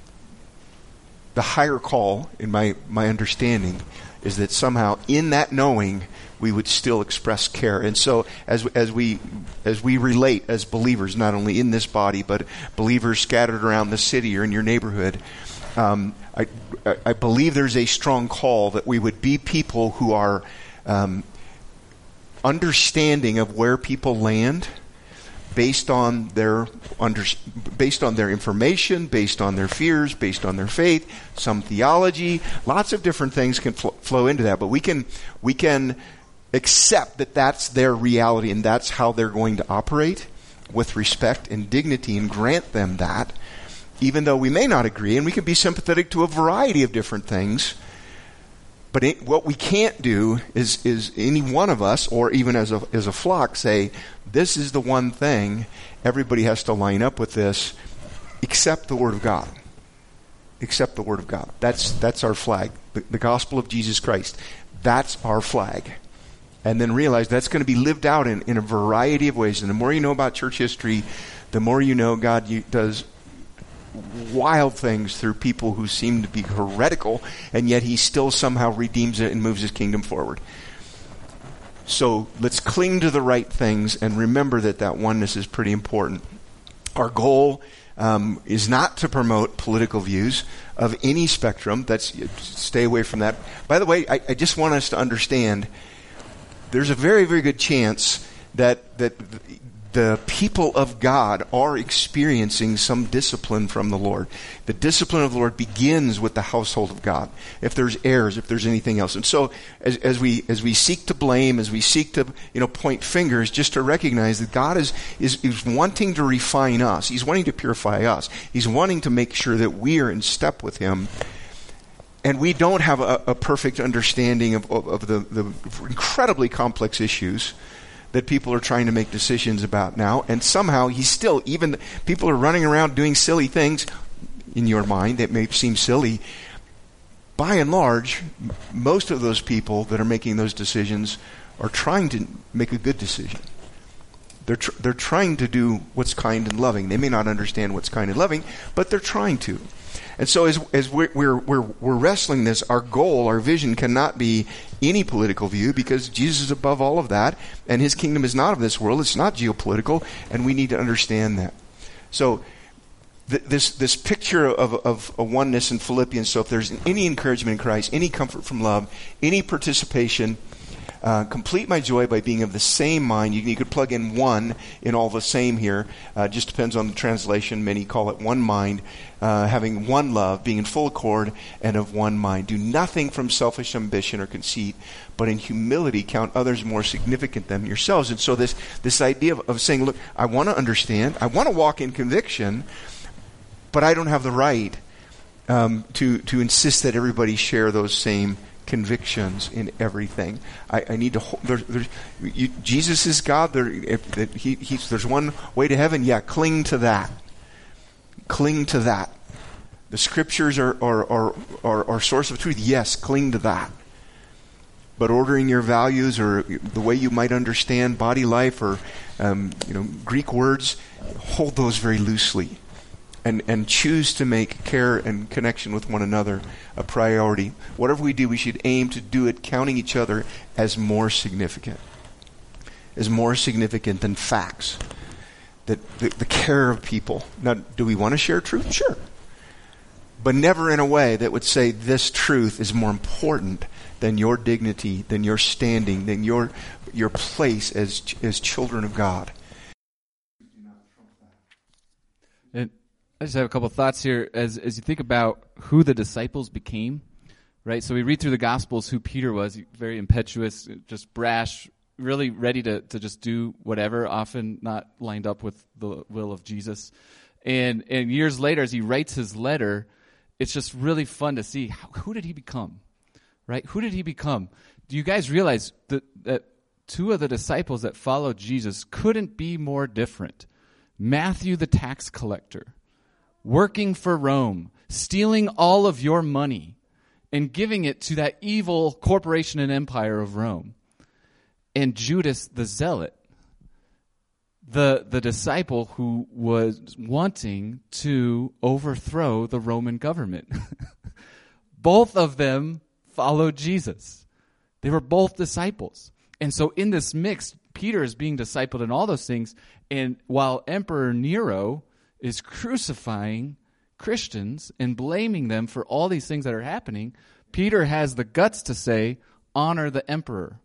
the higher call, in my, my understanding, is that somehow in that knowing we would still express care. And so as as we as we relate as believers, not only in this body, but believers scattered around the city or in your neighborhood, um, I, I believe there's a strong call that we would be people who are um, understanding of where people land based on their under, based on their information, based on their fears, based on their faith, some theology, lots of different things can fl- flow into that. But we can we can accept that that's their reality and that's how they're going to operate with respect and dignity, and grant them that, even though we may not agree, and we can be sympathetic to a variety of different things. But it, what we can't do is is any one of us, or even as a as a flock, say, this is the one thing, everybody has to line up with this, except the Word of God. Except the Word of God. That's that's our flag. The, the gospel of Jesus Christ. That's our flag. And then realize that's going to be lived out in, in a variety of ways. And the more you know about church history, the more you know God you, does wild things through people who seem to be heretical, and yet he still somehow redeems it and moves his kingdom forward. So let's cling to the right things and remember that that oneness is pretty important. Our goal um, is not to promote political views of any spectrum. That's stay away from that. By the way, I, I just want us to understand there's a very, very good chance that that the people of God are experiencing some discipline from the Lord. The discipline of the Lord begins with the household of God. If there's errors, if there's anything else. And so as, as we as we seek to blame, as we seek to you know point fingers, just to recognize that God is, is, is wanting to refine us. He's wanting to purify us. He's wanting to make sure that we are in step with him. And we don't have a, a perfect understanding of, of, of the, the incredibly complex issues that people are trying to make decisions about now. And somehow he's still, even people are running around doing silly things in your mind that may seem silly. By and large, most of those people that are making those decisions are trying to make a good decision. They're tr- they're trying to do what's kind and loving. They may not understand what's kind and loving, but they're trying to. And so as as we're we're we're, we're wrestling this, our goal, our vision cannot be any political view, because Jesus is above all of that, and his kingdom is not of this world. It's not geopolitical, and we need to understand that. So th- this this picture of of a oneness in Philippians. So if there's any encouragement in Christ, any comfort from love, any participation. Uh, complete my joy by being of the same mind. You, you could plug in one in all the same here. Uh, just depends on the translation. Many call it one mind. Uh, having one love, being in full accord and of one mind. Do nothing from selfish ambition or conceit, but in humility count others more significant than yourselves. And so this, this idea of, of saying, look, I want to understand. I want to walk in conviction, but I don't have the right um, to, to insist that everybody share those same convictions in everything. I, I need to hold. There, there, you, Jesus is God. There, if, if he, he's, there's one way to heaven. Yeah, cling to that. Cling to that. The scriptures are are, are, are are source of truth. Yes, cling to that. But ordering your values or the way you might understand body life or um, you know Greek words, hold those very loosely. And, and choose to make care and connection with one another a priority. Whatever we do, we should aim to do it counting each other as more significant. As more significant than facts. That the, the care of people. Now, do we want to share truth? Sure. But never in a way that would say this truth is more important than your dignity, than your standing, than your your place as as children of God. And I just have a couple of thoughts here as as you think about who the disciples became, right? So we read through the Gospels who Peter was, very impetuous, just brash, really ready to, to just do whatever, often not lined up with the will of Jesus. And and years later, as he writes his letter, it's just really fun to see how, who did he become, right? Who did he become? Do you guys realize that, that two of the disciples that followed Jesus couldn't be more different? Matthew the tax collector, working for Rome, stealing all of your money and giving it to that evil corporation and empire of Rome. And Judas the zealot, the, the disciple who was wanting to overthrow the Roman government. Both of them followed Jesus. They were both disciples. And so in this mix, Peter is being discipled in all those things, and while Emperor Nero is crucifying Christians and blaming them for all these things that are happening, Peter has the guts to say, honor the emperor.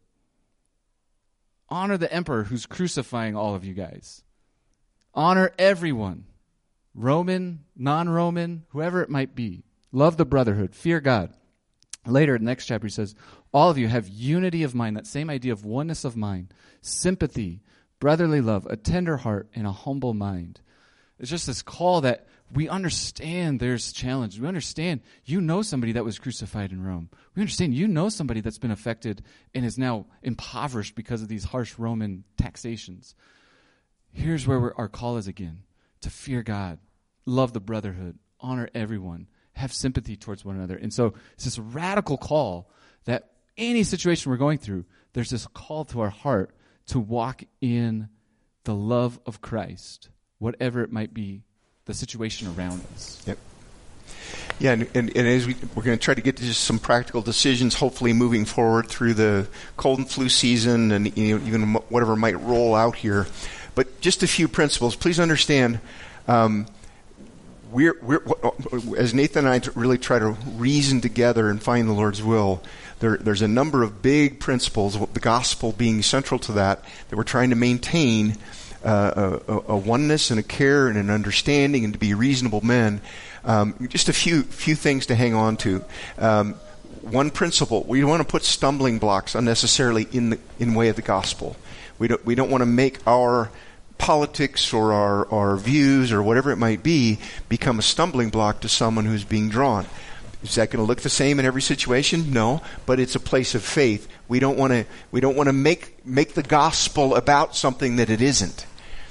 Honor the emperor who's crucifying all of you guys. Honor everyone. Roman, non-Roman, whoever it might be. Love the brotherhood. Fear God. Later, in the next chapter, he says, all of you have unity of mind, that same idea of oneness of mind, sympathy, brotherly love, a tender heart, and a humble mind. It's just this call that we understand there's challenge. We understand you know somebody that was crucified in Rome. We understand you know somebody that's been affected and is now impoverished because of these harsh Roman taxations. Here's where we're, our call is again, to fear God, love the brotherhood, honor everyone, have sympathy towards one another. And so it's this radical call that any situation we're going through, there's this call to our heart to walk in the love of Christ, whatever it might be, the situation around us. Yep. Yeah, and, and, and as we, we're going to try to get to just some practical decisions, hopefully moving forward through the cold and flu season and you know, even whatever might roll out here. But just a few principles. Please understand, um, we're, we're as Nathan and I really try to reason together and find the Lord's will, there, there's a number of big principles, the gospel being central to that, that we're trying to maintain uh, a, a oneness and a care and an understanding and to be reasonable men. Um, just a few few things to hang on to. Um, one principle: we don't want to put stumbling blocks unnecessarily in the in way of the gospel. We don't we don't want to make our politics or our, our views or whatever it might be become a stumbling block to someone who's being drawn. Is that going to look the same in every situation? No, but it's a place of faith. We don't want to we don't want to make make the gospel about something that it isn't.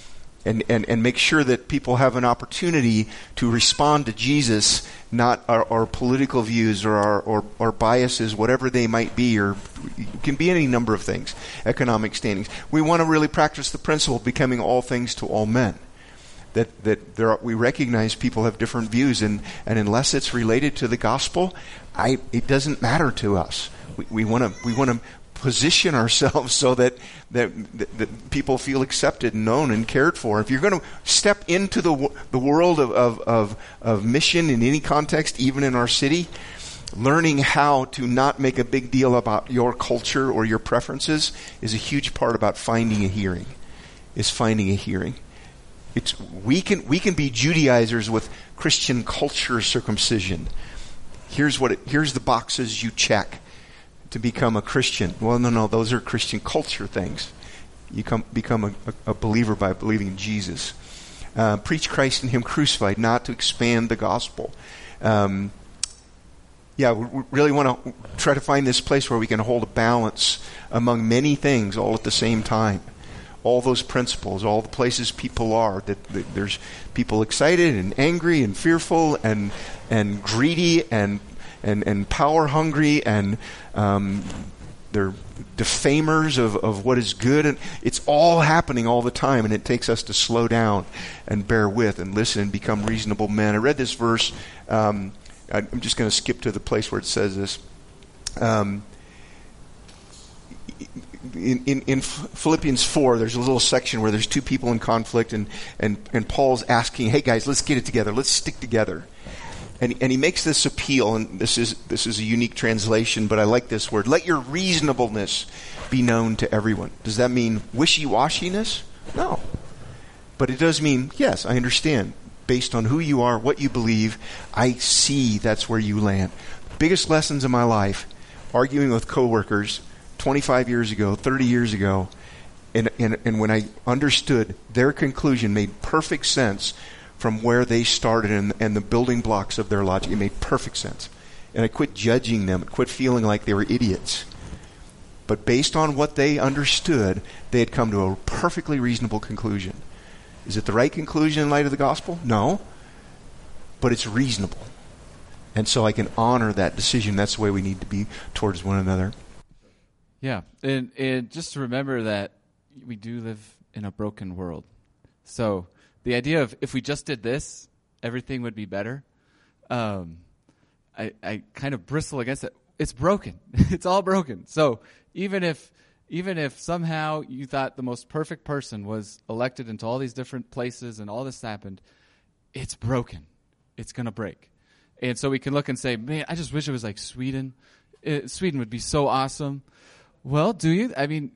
and, and, and make sure that people have an opportunity to respond to Jesus, not our, our political views or our or, or biases, whatever they might be, or it can be any number of things, economic standings. We want to really practice the principle of becoming all things to all men. That that there are, we recognize people have different views, and, and unless it's related to the gospel, I it doesn't matter to us. We want to we want to position ourselves so that, that that that people feel accepted, known, and cared for. If you're going to step into the the world of, of of of mission in any context, even in our city, learning how to not make a big deal about your culture or your preferences is a huge part about finding a hearing. Is finding a hearing. It's we can we can be Judaizers with Christian culture circumcision. Here's what it, here's the boxes you check to become a Christian. Well, no, no, those are Christian culture things. You come, become a, a, a believer by believing in Jesus. Uh, preach Christ and Him crucified, not to expand the gospel. Um, yeah, we, we really want to try to find this place where we can hold a balance among many things all at the same time. All those principles, all the places people are, that, that there's people excited and angry and fearful and and greedy and and, and power hungry, and um, they're defamers of, of what is good, and it's all happening all the time, and it takes us to slow down and bear with and listen and become reasonable men. I read this verse. Um, I'm just going to skip to the place where it says this. Um, In, in, in Philippians four, there's a little section where there's two people in conflict, and, and, and Paul's asking, hey guys, let's get it together. Let's stick together. And, and he makes this appeal, and this is this is a unique translation, but I like this word. Let your reasonableness be known to everyone. Does that mean wishy-washiness? No. But it does mean, yes, I understand. Based on who you are, what you believe, I see that's where you land. Biggest lessons in my life, arguing with coworkers twenty-five years ago, thirty years ago, and, and, and when I understood their conclusion made perfect sense from where they started and, and the building blocks of their logic. It made perfect sense. And I quit judging them, quit feeling like they were idiots. But based on what they understood, they had come to a perfectly reasonable conclusion. Is it the right conclusion in light of the gospel? No. But it's reasonable. And so I can honor that decision. That's the way we need to be towards one another. Yeah, and, and just to remember that we do live in a broken world. So the idea of if we just did this, everything would be better, um, I, I kind of bristle against it. It's broken. It's all broken. So even if even if somehow you thought the most perfect person was elected into all these different places and all this happened, it's broken. It's going to break. And so we can look and say, man, I just wish it was like Sweden. It, Sweden would be so awesome. Well, do you? I mean,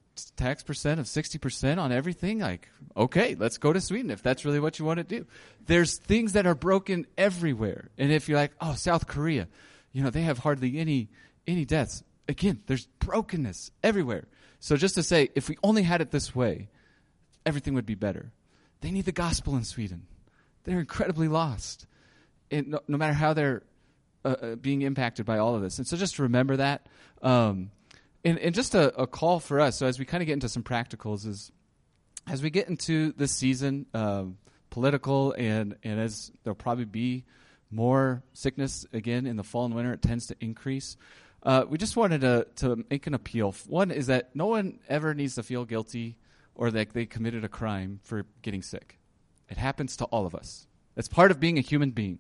tax percent of sixty percent on everything? Like, okay, let's go to Sweden if that's really what you want to do. There's things that are broken everywhere. And if you're like, oh, South Korea, you know, they have hardly any any deaths. Again, there's brokenness everywhere. So just to say, if we only had it this way, everything would be better. They need the gospel in Sweden. They're incredibly lost. And no, no matter how they're uh, uh, being impacted by all of this. And so just remember that. Um And, and just a, a call for us, so as we kind of get into some practicals, is as we get into this season, um, political, and, and as there'll probably be more sickness again in the fall and winter, it tends to increase. Uh, we just wanted to, to make an appeal. One is that no one ever needs to feel guilty or that they committed a crime for getting sick. It happens to all of us. It's part of being a human being.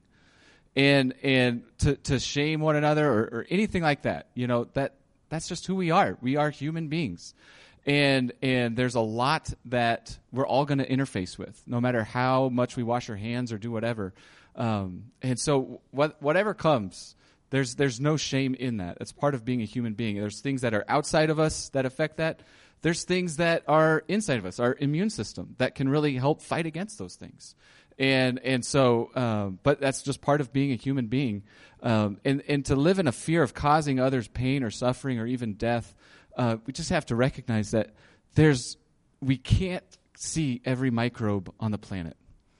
And and to, to shame one another or, or anything like that, you know, that that's just who we are. We are human beings. And and there's a lot that we're all going to interface with, no matter how much we wash our hands or do whatever. Um, and so what, whatever comes, there's there's no shame in that. It's part of being a human being. There's things that are outside of us that affect that. There's things that are inside of us, our immune system, that can really help fight against those things. And and so, um, but that's just part of being a human being. Um, and, and to live in a fear of causing others pain or suffering or even death, uh, we just have to recognize that there's we can't see every microbe on the planet.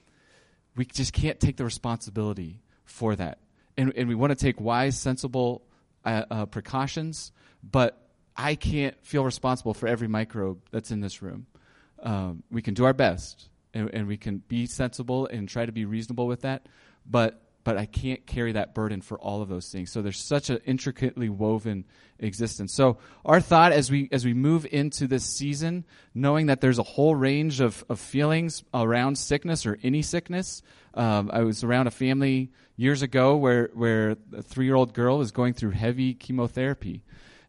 We just can't take the responsibility for that. And, and we want to take wise, sensible uh, uh, precautions, but I can't feel responsible for every microbe that's in this room. Um, we can do our best, and, and we can be sensible and try to be reasonable with that. But but I can't carry that burden for all of those things. So there's such an intricately woven existence. So our thought as we as we move into this season, knowing that there's a whole range of, of feelings around sickness or any sickness. Um, I was around a family years ago where, where a three-year-old girl was going through heavy chemotherapy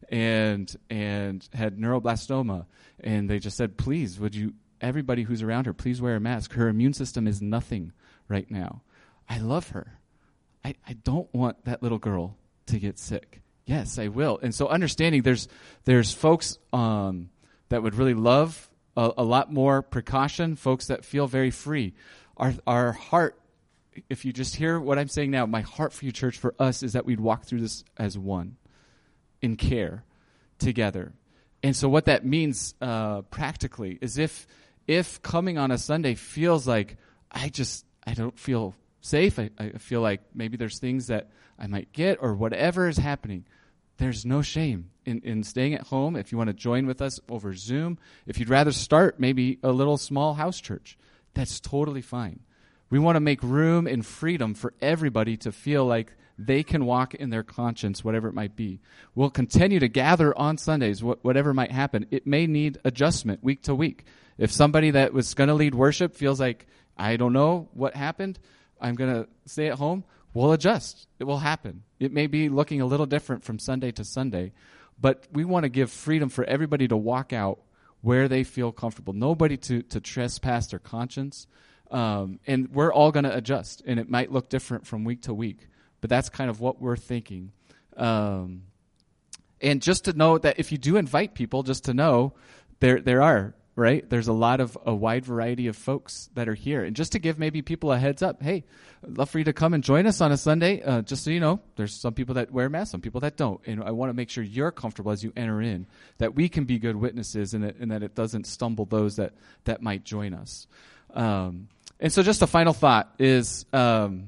and and had neuroblastoma. And they just said, please, would you, everybody who's around her, please wear a mask. Her immune system is nothing right now. I love her. I, I don't want that little girl to get sick. Yes, I will. And so understanding there's there's folks um, that would really love a, a lot more precaution, folks that feel very free. Our our heart, if you just hear what I'm saying now, my heart for you, church, for us is that we'd walk through this as one, in care, together. And so what that means uh, practically is if if coming on a Sunday feels like I just, I don't feel safe, I, I feel like maybe there's things that I might get or whatever is happening, there's no shame in, in staying at home. If you want to join with us over Zoom, if you'd rather start maybe a little small house church, that's totally fine. We want to make room and freedom for everybody to feel like they can walk in their conscience, whatever it might be. We'll continue to gather on Sundays, wh- whatever might happen. It may need adjustment week to week. If somebody that was going to lead worship feels like, I don't know what happened, I'm going to stay at home, we'll adjust. It will happen. It may be looking a little different from Sunday to Sunday, but we want to give freedom for everybody to walk out where they feel comfortable. Nobody to, to trespass their conscience. Um, and we're all going to adjust, and it might look different from week to week, but that's kind of what we're thinking. Um, and just to know that if you do invite people, just to know there there are, right? There's a lot of a wide variety of folks that are here. And just to give maybe people a heads up, hey, I'd love for you to come and join us on a Sunday. Uh, just so you know, there's some people that wear masks, some people that don't. And I want to make sure you're comfortable as you enter in, that we can be good witnesses and that, and that it doesn't stumble those that, that might join us. Um, and so just a final thought is, um,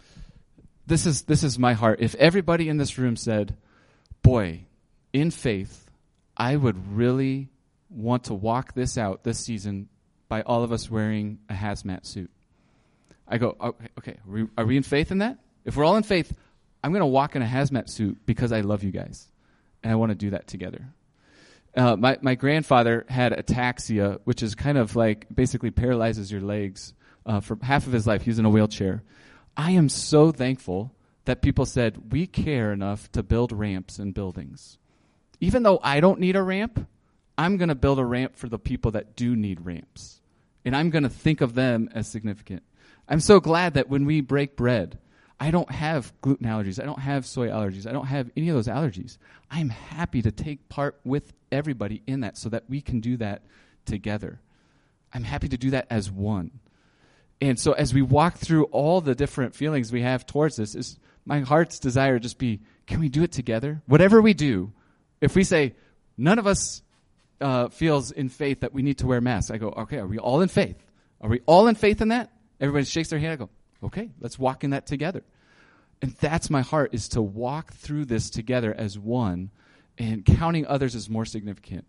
this is this is my heart. If everybody in this room said, boy, in faith, I would really want to walk this out this season by all of us wearing a hazmat suit. I go, okay, okay are, we, are we in faith in that? If we're all in faith, I'm going to walk in a hazmat suit because I love you guys, and I want to do that together. Uh, my, my grandfather had ataxia, which is kind of like basically paralyzes your legs uh, for half of his life. He was in a wheelchair. I am so thankful that people said, we care enough to build ramps in buildings. Even though I don't need a ramp, I'm going to build a ramp for the people that do need ramps. And I'm going to think of them as significant. I'm so glad that when we break bread, I don't have gluten allergies. I don't have soy allergies. I don't have any of those allergies. I'm happy to take part with everybody in that so that we can do that together. I'm happy to do that as one. And so as we walk through all the different feelings we have towards this, is my heart's desire just be, can we do it together? Whatever we do, if we say, none of us uh, feels in faith that we need to wear masks, I go, okay, are we all in faith? Are we all in faith in that? Everybody shakes their hand. I go, okay, let's walk in that together. And that's my heart, is to walk through this together as one, and counting others as more significant.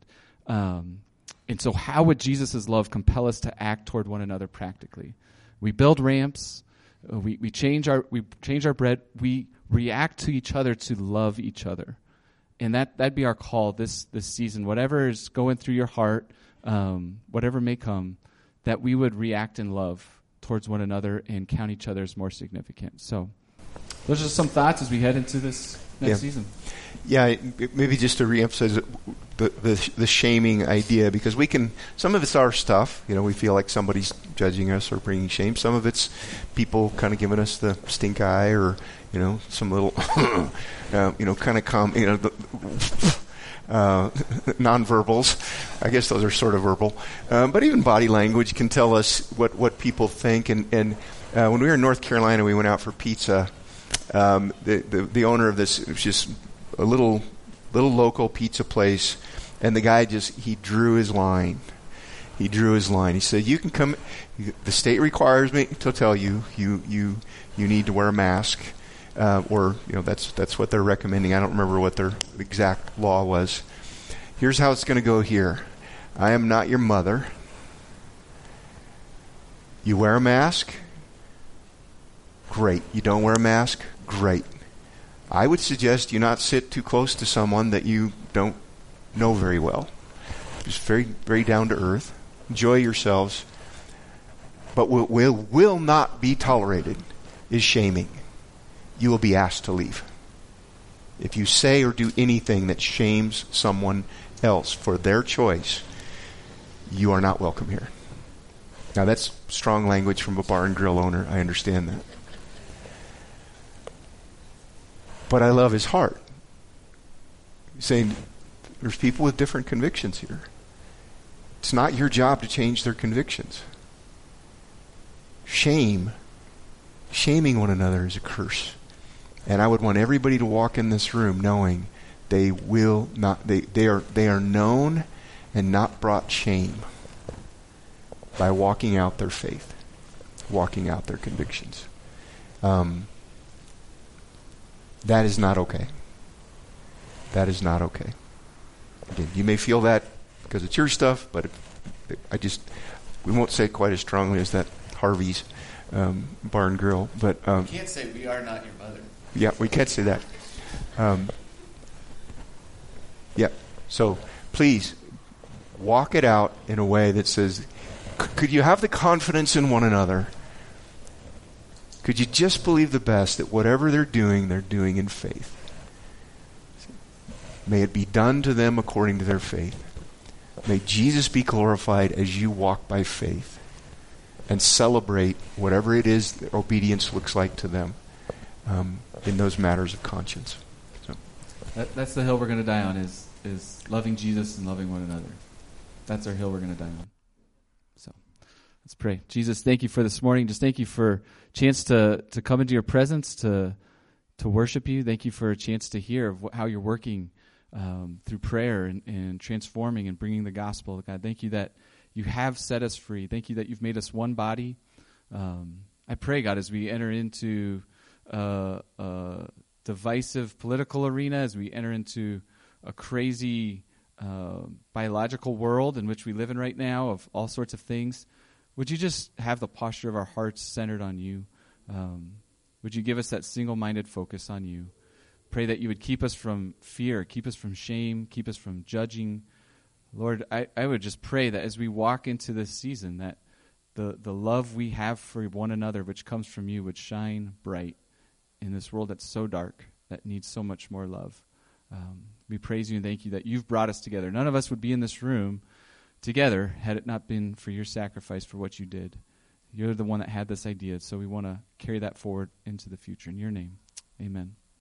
Um, and so how would Jesus' love compel us to act toward one another practically? We build ramps. Uh, we, we change our we change our bread. We react to each other to love each other. And that, that'd be our call this, this season. Whatever is going through your heart, um, whatever may come, that we would react in love towards one another and count each other as more significant. So those are some thoughts as we head into this next yeah. season. Yeah, maybe just to reemphasize the, the the shaming idea, because we can, some of it's our stuff, you know, we feel like somebody's judging us or bringing shame. Some of it's people kind of giving us the stink eye, or, you know, some little, uh, you know, kind of com, you know, the, uh, nonverbals. I guess those are sort of verbal. Um, but even body language can tell us what, what people think. And, and uh, when we were in North Carolina, we went out for pizza. Um, the, the the owner of this, it was just a little little local pizza place, and the guy just, he drew his line. He drew his line. He said, "You can come. The state requires me to tell you you you you need to wear a mask, uh, or you know that's that's what they're recommending. I don't remember what their exact law was. Here's how it's going to go here. I am not your mother. You wear a mask? Great. You don't wear a mask? Great. I would suggest you not sit too close to someone that you don't know very well. Just very, very down to earth. Enjoy yourselves. But what will, will not be tolerated is shaming. You will be asked to leave. If you say or do anything that shames someone else for their choice, you are not welcome here. Now that's strong language from a bar and grill owner. I understand that. But I love his heart. He's saying there's people with different convictions here. It's not your job to change their convictions. Shame, shaming one another is a curse. And I would want everybody to walk in this room knowing they will not, they, they are they are known and not brought shame by walking out their faith, walking out their convictions. Um, that is not okay. That is not okay. Again, you may feel that because it's your stuff, but it, it, I just, we won't say it quite as strongly as that Harvey's um, Bar and Grill. But um, you can't say we are not your mother. Yeah, we can't say that. Um, yeah, so please walk it out in a way that says, could you have the confidence in one another? Could you just believe the best that whatever they're doing, they're doing in faith? May it be done to them according to their faith. May Jesus be glorified as you walk by faith and celebrate whatever it is that obedience looks like to them um, in those matters of conscience. So that, that's the hill we're going to die on, is is loving Jesus and loving one another. That's our hill we're going to die on. So let's pray. Jesus, thank you for this morning. Just thank you for a chance to, to come into your presence, to to worship you. Thank you for a chance to hear of wh- how you're working um, through prayer and, and transforming and bringing the gospel. God, thank you that you have set us free. Thank you that you've made us one body. Um, I pray, God, as we enter into uh, a divisive political arena, as we enter into a crazy uh, biological world in which we live in right now of all sorts of things, would you just have the posture of our hearts centered on you? Um, would you give us that single-minded focus on you? Pray that you would keep us from fear, keep us from shame, keep us from judging. Lord, I, I would just pray that as we walk into this season, that the, the love we have for one another, which comes from you, would shine bright in this world that's so dark, that needs so much more love. Um, we praise you and thank you that you've brought us together. None of us would be in this room together had it not been for your sacrifice for what you did. You're the one that had this idea, so we want to carry that forward into the future. In your name, amen.